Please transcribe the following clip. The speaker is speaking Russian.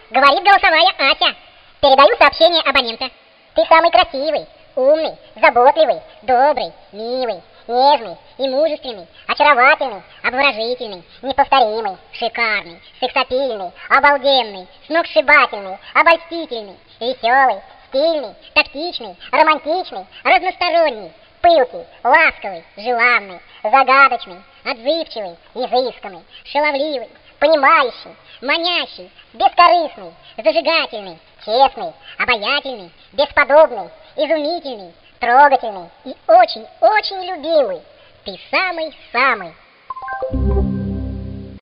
говорит голосовая Ася. Передаю сообщение абонента. Ты самый красивый, умный, заботливый, добрый, милый, нежный и мужественный, очаровательный, обворожительный, неповторимый, шикарный, сексапильный, обалденный, сногсшибательный, обольстительный, веселый, стильный, тактичный, романтичный, разносторонний, пылкий, ласковый, желанный, загадочный, отзывчивый, изысканный, шаловливый, понимающий, манящий, бескорыстный, зажигательный, честный, обаятельный, бесподобный, изумительный, трогательный и очень-очень любимый. Ты самый-самый.